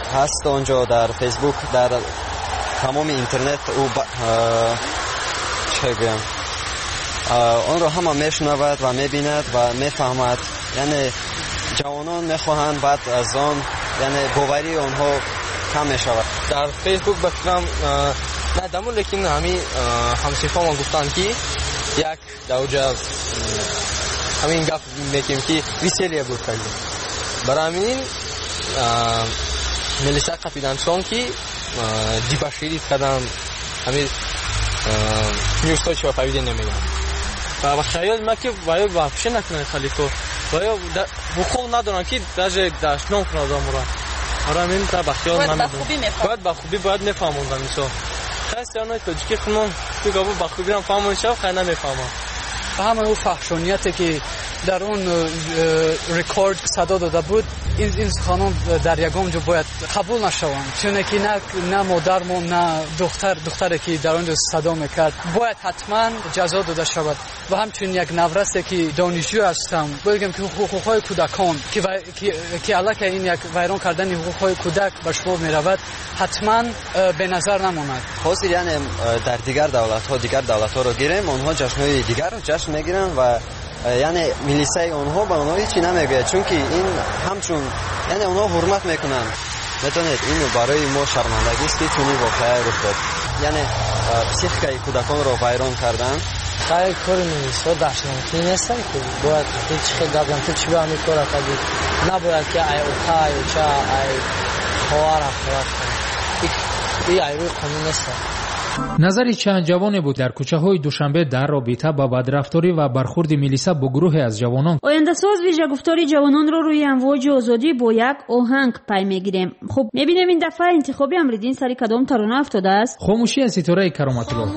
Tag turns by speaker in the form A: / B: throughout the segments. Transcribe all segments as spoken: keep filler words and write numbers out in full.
A: هست اونجا در فیسبوک، در تمام اینترنت او ب... چه بگم اون رو همه میشنود و میبیند و میفهمد. یعنی جوانان میخواهند بعد از آن یعنی باوری اونها کم میشود.
B: در فیسبوک بفکرم ندامون، لیکن همین همسیفا ما گفتن که یک دوجه همین گفت میکنیم که ویسیلیه بود کردیم. برای همین ملیسا قپیدن سون که دیپاشیریت کردم همین نیوستای چه فایده نمیگم. و خیال ما که باید واپسی نکنه خلیفه، باید حقوق ندارن که درجه داشتنام کنه آدم را. برای همین تا بخیال نمیدونم. باید با خوبی باید نفهموندن میشه. خیلی آنها تاجیکی خونم تو گابو با خوبی هم فهمون شد خیلی نمیفهمم.
C: همه اون فحشانیتی که در اون رکورد صدا داده بود این این خانم در یگام جو باید قبول نشوند، چون که نه نه مادرمون نه دختر دختری که در اون صدا میکرد باید حتما جزا داده شود. و همچنین یک نورستی که دانشجو هستم بگم که حقوقهای کودکان که که که علاوه این یک ویران کردن حقوقهای کودک به شمار میرود حتما به نظر نماند.
A: خاصی یعنی در دیگر دولت ها دیگر دولت ها رو گیریم، اونها جشن‌های دیگر رو جشن میگیرن و یعنی میلیسای اونها به اونها هیچی نمیگه، چون که این همچون یعنی اونها حرمت میکنن. میتونید اینو برای ما شرمندگی است که چونی واقعا رخ داد. یعنی پسیخکای کودکان رو ویران کردن.
D: خیلی کاری میلیسا داشتن نیست که باید هیچ خیلی دادن تو چی به همی کار کردی، نباید که ای اوکا ای اوچا ای خوار افراد کنی. این ای روی قانون نیست.
E: نظری چند جوانی بود در کوچه های دوشنبه در رابطه با بدرفتاری و برخورد میلیسا با گروه از جوانان.
F: آینده ساز ویژگفتاری جوانان رو روی امواج آزادی با یک آهنگ پی میگیریم. خب میبینیم این دفعه انتخابی امریدین سری کدام ترانه افتاده است؟
E: خاموشی از ستاره کرامت الله.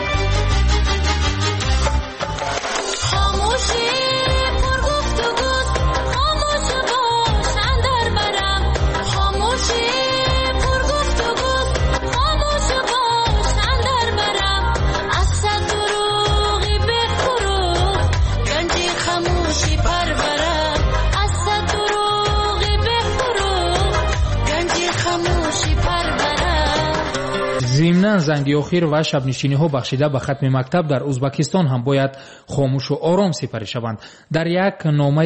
G: خاموشی پر گفتگو
E: ضمناً زنگ آخر و شب نشینی ها بخشیده به ختم مکتب در ازبکستان هم باید خاموش و آرام سپری شوند. در یک نامه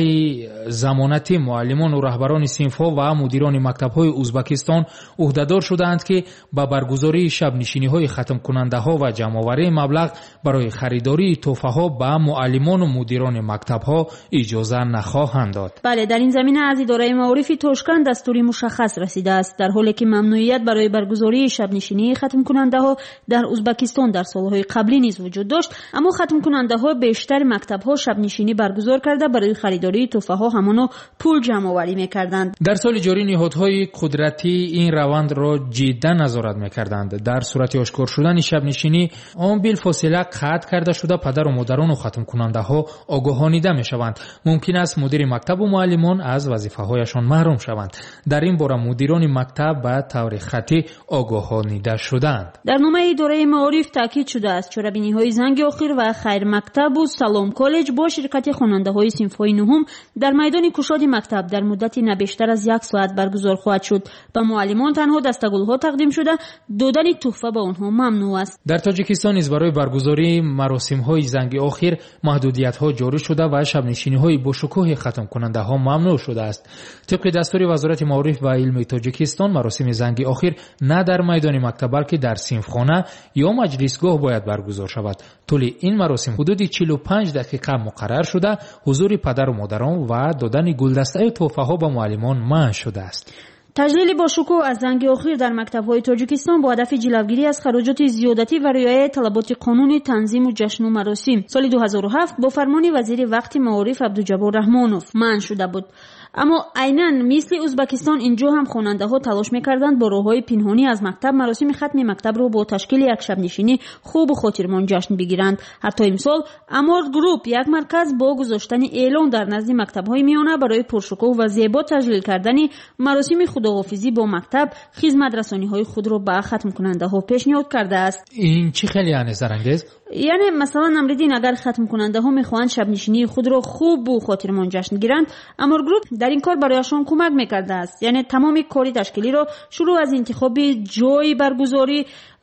E: ضمانتی معلمان و رهبران صنف ها و مدیران مکتب های ازبکستان عهدهدار شدند که با برگزاری شب نشینی های ختم کننده ها و جمع‌آوری مبلغ برای خریداری تحفه ها به معلمان و مدیران مکتب ها اجازه نخواهند داد.
F: بله، در این زمینه از اداره معارف توشکان دستوری مشخص رسیده است، در حالی که ممنوعیت برای برگزاری شب نشینی ختم کننده ها در ازبکستان در سالهای قبلی نیز وجود داشت، اما ختم کننده ها بیشتر مکتب ها شب نشینی برگزار کرده برای خریداری تحفه ها همانو پول جمع آوری می‌کردند.
E: در سال جاری نهادهای قدرتی این روند را جدی نظارت می‌کردند. در صورت آشکار شدن شب نشینی آن بالفاصله قطع کرده شده پدر و مادران و ختم کننده ها آگاهانیده می‌شوند. ممکن است مدیر مکتب و معلمان از وظیفه‌هایشان محروم شوند. در این باره مدیران مکتب به طور خطی آگاهانیده شدند.
F: در نامه اداره معارف تاکید شده است چرابینی‌های زنگ آخر و خیر مکتب و سلام کالج با شرکت خواننده‌های صنف‌های نهم در میدان کشاد مکتب در مدت نه بیشتر از یک ساعت برگزار خواهد شد. به معلمان تنها دستگل‌ها تقدیم شده، دادن تحفه به آنها ممنوع است.
E: در تاجیکستان نیز برای برگزاری مراسم‌های زنگ آخر محدودیت‌ها جاری شده و شب نشینی‌های با شکوه ختم کننده‌ها ممنوع شده است. طبق دستور وزارت معارف و علم تاجیکستان مراسم زنگ آخر نه در میدان مکتب بلکه در صنفخانه یا مجلسگاه باید برگزار شود. طول این مراسم حدود چهل و پنج دقیقه مقرر شده. حضور پدر و مادران و دادن گلدسته تحفه‌ها به معلمان منع شده است.
F: تجلیل با شکوه از زنگ آخر در مکتب‌های تاجیکستان با هدف جلوگیری از خراجات زیادتی و رعایت طلبات قانونی تنظیم و جشن و مراسم سال دو هزار و هفت با فرمان وزیر وقت معارف عبدالجبار رحمانوف منع شده بود. اما عیناً مثل ازبکستان اینجا هم خواننده‌ها تلاش می‌کردند با راه‌های پنهانی از مکتب مراسم ختم مکتب رو با تشکیل یک شب نشینی خوب و خاطرمان جشن بگیرند. حتی امسال امارد گروپ یک مرکز با گذاشتن اعلان در نزد مکتب‌های میانه برای پرشکوه و زیبا تجلیل کردن مراسم خداحافظی با مکتب خدمت رسانی‌های خود را به ختم کننده‌ها پیشنهاد کرده است.
E: این چی خیلی انگیز؟
F: یعنی مثلا نمردین اگر ختم کننده ها میخواهند شب نشینی خود را خوب و خاطرمان جشن گیرند، امار گروپ در این کار برایشان کمک میکرده است. یعنی تمام کاری تشکیلی را شروع از انتخاب جای برگزاری،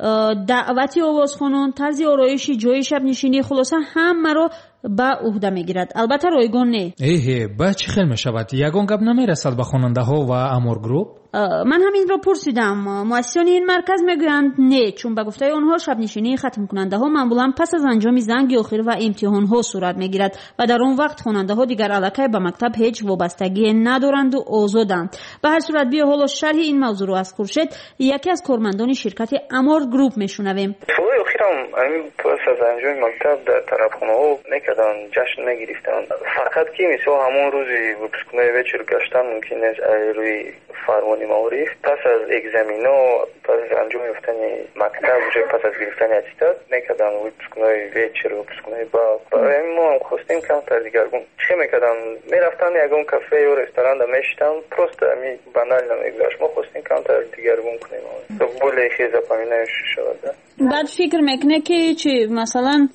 F: دعوتی آوازخوانان، طرز آرایشی جای شب نشینی، خلاصه همه را به عهده میگیرد. البته رایگان نه.
E: ایه با چه خیلی میشود؟ یگان گپ نمیرسد به خواننده ها و امار گروپ؟
F: من همین را پرسیدم. مؤسسان این مرکز میگویند نه، چون به گفته آنها شب نشینی ختم کننده ها معمولا پس از انجام زنگ آخر و امتحان ها صورت میگیرد و در اون وقت خواننده ها دیگر الکی به مکتب هیچ وابستگی ندارند و آزادند. به هر صورت بیا حالا شرح این موضوع رو از خورشید یکی از کارمندان شرکت امار گروپ میشنویم.
G: سوی آخرام همین پس از انجام مکتب در طرفخانه ها نکردن، جشن نگرفتن. فقط که مثلا همون روزی وپسکنه وچر گشتن ممکن است روی فرمان معارف پس از اگزمینا، پس از انجام یافتن مکتب و پس از گرفتن اتستاد نکردن وپسکنه وچر وپسکنه با برای ما خواستیم کمتر دیگرگون چه میکردن؟ میرفتن یگون کافه یا رستوران دا میشتن پروست امی بنال نمیگذاشت. ما خواستیم کمتر دیگرگون کنیم تو بوله خیزه پامینه شود.
F: بعد فکر میکنه که چی مثلا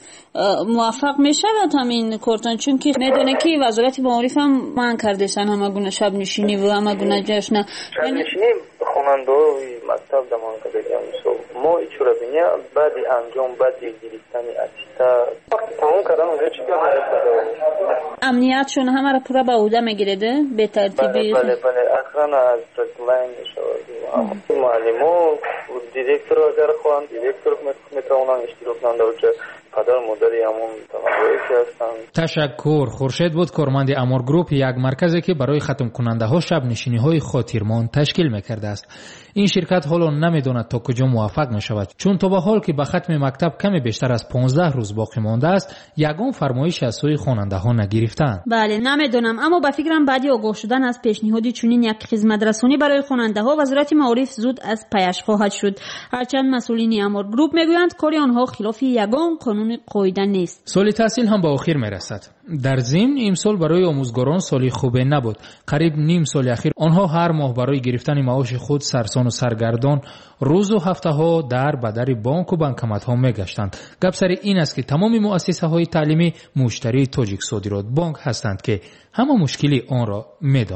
F: موفق میشود همین کارتان، چون که میدونه که وزارت معارف هم من کردهشن همه گونه شب نشینی و همه گونه جشن
G: شب نشینی خواننده های مکتب دمان کردیم. ما ایچورا بینیا بعد انجام بعد گرفتن اتستاد تمام کردن اونجا چی کنه؟
F: امنیتشون همه را پورا به عهده میگیرده به ترتیبی.
G: بله بله بله اخران از رسمین میشود. معلم دیرکتور اگر خواهند دیرکتور میتوانند اشتراک نماینده پدر مادری همون تماشایی هستند.
E: تشکر. خورشید بود کارمند امار گروپ، یک مرکزی که برای ختم کننده ها شب نشینی های خاطرمان تشکیل میکرده است. این شرکت حالا نمیداند تا کجا موفق میشود، چون تا به حال که به ختم مکتب کمی بیشتر از پانزده روز باقی مانده است یگان فرمایش از سوی خواننده ها نگرفتند.
F: بله نمیدونم، اما به فکرم بعدی آگاه شدن از پیشنهادی چنین یک خدمت رسانی برای خواننده ها وزارت معارف زود از پیش خواهد شد. هرچند مسئولین امار گروپ میگویند کاری آنها خلاف یگان قانون قاعده نیست.
E: سال تحصیل هم به آخر میرسد. در ضمن امسال برای آموزگاران سالی خوبی نبود. قریب نیم سال اخیر آنها هر ماه برای گرفتن معاش خود سرسان و سرگردان روز و هفته ها در بدر بانک و بانکمت ها میگشتند. گپ سر این است که تمام مؤسسه های تعلیمی مشتری تاجیک صادرات بانک هستند که همه مشکلی آن را میدانند.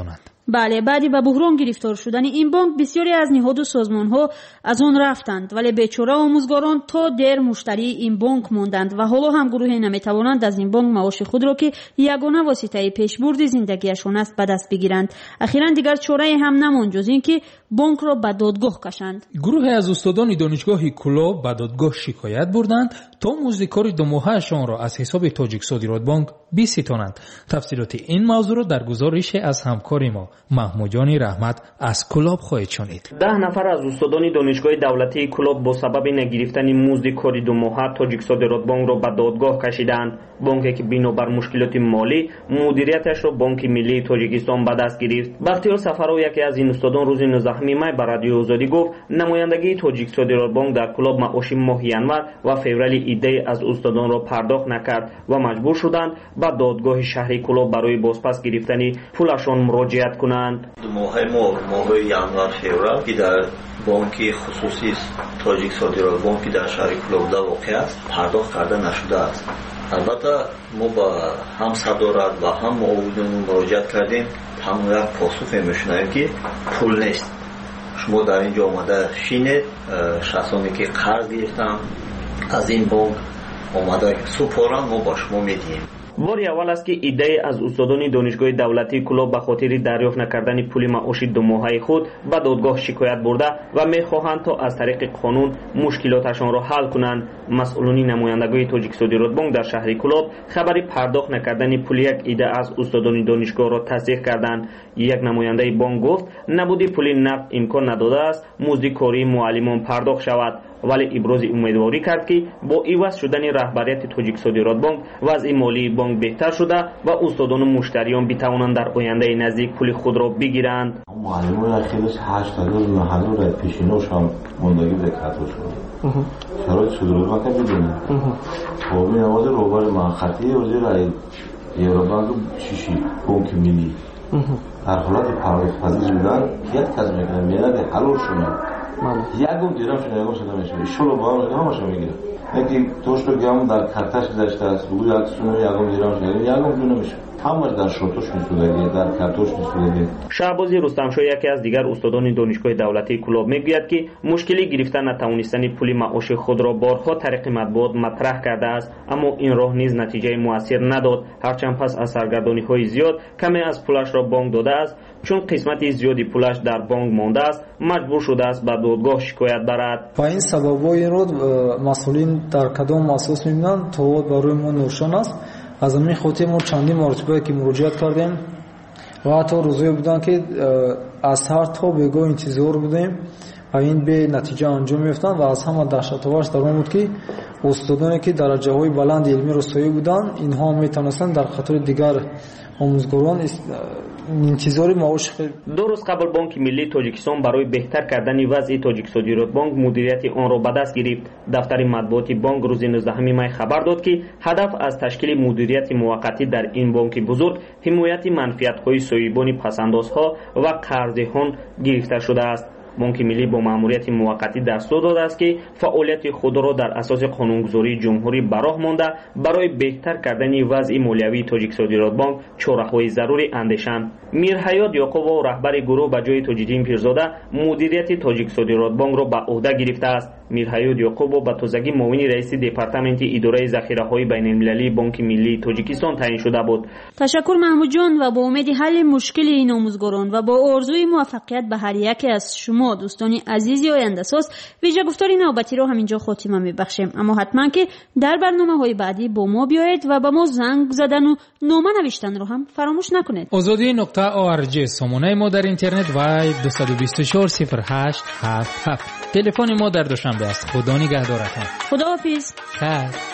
F: بله، بعدی به بحران گرفتار شدن این بانک بسیاری از نهاد و سازمان ها از آن رفتند، ولی بیچاره آموزگاران تا دیر مشتری این بانک ماندند و حالا هم گروهی نمیتوانند از این بانک معاش خود را که یگانه واسطه پیشبرد زندگیشان است به دست بگیرند. اخیراً دیگر چاره هم نماند جز اینکه بانک را به دادگاه کشند.
E: گروهی از استادان دانشگاه کلاب به دادگاه شکایت بردند تا مزد کار دو ماهه‌شان را از حساب تاجیک صادرات بانک بستانند. تفصیلات این موضوع را در گزارش از همکار ما محمود جان رحمت از کلاب خواهید شنید.
H: ده نفر از استادان دانشگاه دولتی کلاب با سبب نگرفتن مزد کار دو ماهه تاجیک صادرات بانک را به دادگاه کشیدند. بانکی که بنابر مشکلات مالی مدیریتش را بانک ملی تاجیکستان به دست گرفت. بختیار سفرو یکی از این استادان روز نوزدهم می به رادیو آزادی گفت نمایندگی تاجیک صادرات بانک در کلاب معاش ماه ینور و فوریه ایده از استادان را پرداخت نکرد و مجبور شدند به دادگاه شهری کلاب برای بازپس گرفتن پولشان مراجعت کنند.
I: ماه ما ماه ینور فوریه که در بانک خصوصی تاجیک صادرات بانک در شهر کلاب واقع است پرداخت کرده نشده است. البته ما با هم صدارت و هم معاونین مراجعت کردیم، هم یک پاسخ میشنویم که پول نیست. شما در اینجا آمده شینید، شخصانی که قرض گرفتن از این بانک آمده سپارن ما با شما میدیم.
H: بار اول است که ایده از استادان دانشگاه دولتی کلاب به خاطر دریافت نکردن پول معاش دو ماهه خود به دادگاه شکایت برده و میخواهند تا از طریق قانون مشکلاتشان را حل کنند. مسئولان نمایندگی تاجیک صادرات بانک در شهر کلاب خبری پرداخت نکردن پول یک ایده از استادان دانشگاه را تصدیق کردند. یک نماینده بانک گفت نبودی پول نقد امکان نداده است مزد کاری معلمان پرداخت شود، ولی ابراز امیدواری کرد که با عوض شدن رهبریت تاجیک صادرات بانک وضع مالی بانک بهتر شده و استادان و مشتریان بتوانند در آینده نزدیک پول خود را بگیرند.
J: معلمان اخیرش هشت هزار محل را پیشینوش هم ماندگی دکتر شد. شرایط صدورات بانک بدونید. خب این آواز روبار منخطی وزیر ای یوربانک شیشی بانک ملی در حالت پرداخت پذیر بودن یک کس میکنن میاد حلول شدن یکم دیرم شده یکم شده میشه ایشون با هم همه شما میگیره یکی توش رو گم در کارتش گذاشته است بگو یک سونو یکم دیرم شده یکم دونه میشه همش در شورتوش میسودگی در کارتوش میسودگی.
H: شعبازی رستمشاه یکی از دیگر استادان دانشگاه دولتی کلاب میگوید که مشکلی گرفتن نتوانستن پول معاش خود را بارها طریق مطبوعات مطرح کرده است، اما این راه نیز نتیجه موثر نداد. هرچند پس از سرگردانی های زیاد کمی از پولش را بانک داده است، چون قسمتی زیادی پولش در بانک مانده است مجبور شده است به دادگاه شکایت برد.
K: با این سبب این رو مسئولین در کدام اساس میبینند تا برای ما نوشان است. از همین خاطر ما چندین مرتبه که مراجعت کردیم و حتی روزایی بودن که از هر تا بگاه انتظار بودیم و این به نتیجه انجام میفتن و از همه دهشت‌آورش در اون بود که استادانی که درجه های بلند علمی رسایی بودن اینها میتونستن در خاطر دیگر آموزگاران انتظار معاش.
H: دو روز قبل بانک ملی تاجیکستان برای بهتر کردن وضع تاجیک صادرات بانک مدیریت آن را به دست گرفت. دفتر مطبوعات بانک روز نوزدهم می خبر داد که هدف از تشکیل مدیریت موقتی در این بانک بزرگ حمایت منفعت‌های صاحبان پس‌اندازها و قرضه‌هان گرفته شده است. بانک ملی با مأموریت موقتی دستور داده است که فعالیت خود را در اساس قانونگذاری جمهوری براه مانده برای بهتر کردن وضع مالیوی تاجیک صادرات بانک چاره‌های ضروری اندیشند. میرحیات یعقوب رهبر گروه به جای تاج‌الدین پیرزاده مدیریت تاجیک صادرات بانک را به عهده گرفته است. میرحیات یعقوب به تازگی معاون رئیس دپارتمنت اداره ذخیره‌های بین‌المللی بانک ملی تاجیکستان تعیین شده بود.
F: تشکر محمود جان و با امید حل مشکل این آموزگاران و با آرزوی موفقیت به هر یک از شما دوستانی عزیزی آینده ساز ویژه گفتاری نوبتی رو همینجا خاتمه میبخشیم، اما حتما که در برنامه‌های بعدی با ما بیایید و با ما زنگ زدن و نامه نوشتن رو هم فراموش نکنید.
E: آزادی نقطه او آر جی سامانه ما در اینترنت و دو دو چهار صفر هشت هفت هفت تلفن ما در دوشنبه است. خدا نگهدارتان.
F: خداحافظ.
E: خیر.